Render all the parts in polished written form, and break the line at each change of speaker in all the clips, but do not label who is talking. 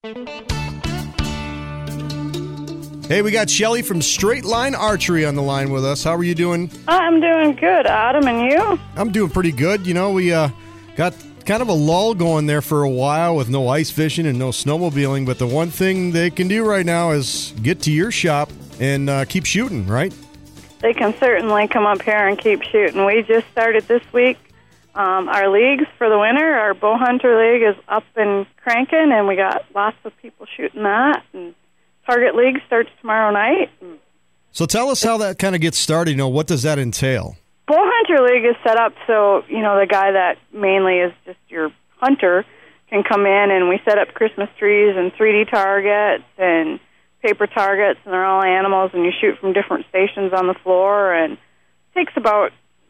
Hey, we got Shelly from Straight Line Archery on the line with us. How are you doing?
I'm doing good, Adam, and you?
I'm doing pretty good. You know, we got kind of a lull going there for a while with no ice fishing and no snowmobiling, but the one thing they can do right now is get to your shop and keep shooting, right?
They can certainly come up here and keep shooting. We just started this week. Our leagues for the winter, our bow hunter league is up and cranking, and we got lots of people shooting that, and Target League starts tomorrow night.
So tell us how that kind of gets started. You know, what does that entail?
Bow Hunter League is set up so, you know, the guy that mainly is just your hunter can come in, and we set up Christmas trees and 3D targets and paper targets, and they're all animals, and you shoot from different stations on the floor, and it takes about,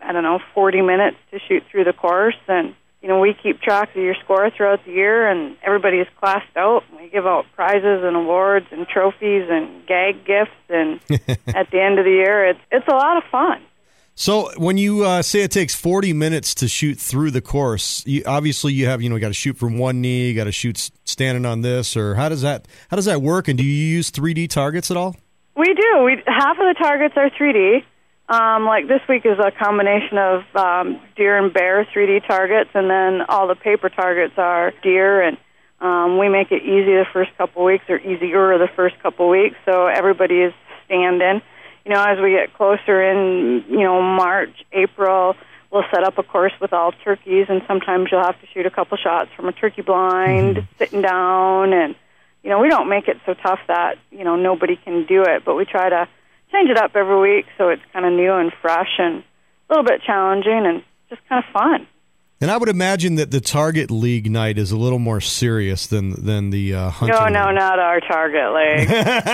40 minutes to shoot through the course, and you know, we keep track of your score throughout the year, and everybody is classed out. We give out prizes and awards and trophies and gag gifts, and at the end of the year, it's a lot of fun.
So when you say it takes 40 minutes to shoot through the course, obviously you have, you got to shoot from one knee, you got to shoot standing on this, or how does that work? And do you use 3D targets at all?
We do. Half of the targets are 3D. Like this week is a combination of deer and bear 3D targets, and then all the paper targets are deer, and we make it easy the first couple weeks, or easier the first couple weeks, so everybody is standing. You know, as we get closer in, March, April, we'll set up a course with all turkeys, and sometimes you'll have to shoot a couple shots from a turkey blind, sitting down, and, we don't make it so tough that, nobody can do it, but we try to change it up every week so it's kind of new and fresh and a little bit challenging and just kind of fun.
And I would imagine that the Target League night is a little more serious than the hunter league.
No, not our Target League.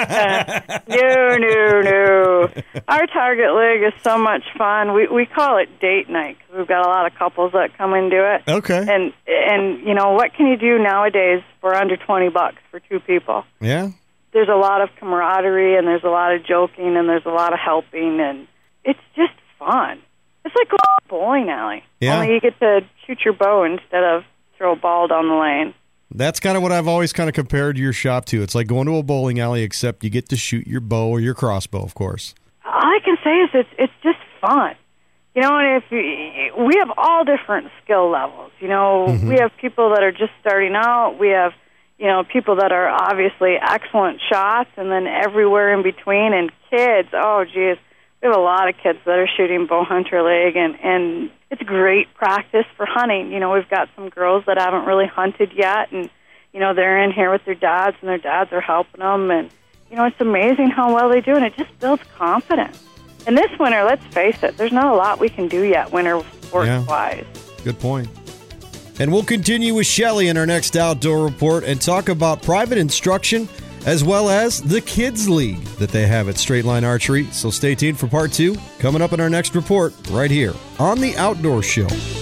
No. Our Target League is so much fun. We call it date night because we've got a lot of couples that come and do it.
Okay.
And what can you do nowadays for under $20 for two people?
Yeah.
There's a lot of camaraderie, and there's a lot of joking, and there's a lot of helping, and it's just fun. It's like going to a bowling alley.
Yeah.
Only you get to shoot your bow instead of throw a ball down the lane.
That's kind of what I've always kind of compared your shop to. It's like going to a bowling alley, except you get to shoot your bow or your crossbow, of course.
All I can say is it's just fun. And we have all different skill levels. We have people that are just starting out. We have people that are obviously excellent shots, and then everywhere in between, and kids, oh, geez. We have a lot of kids that are shooting Bow Hunter League, and it's great practice for hunting. We've got some girls that haven't really hunted yet, and, they're in here with their dads, and their dads are helping them, and, it's amazing how well they do, and it just builds confidence. And this winter, let's face it, there's not a lot we can do yet winter sports-wise.
Yeah. Good point. And we'll continue with Shelly in our next Outdoor Report and talk about private instruction as well as the Kids League that they have at Straight Line Archery. So stay tuned for part 2 coming up in our next report right here on The Outdoor Show.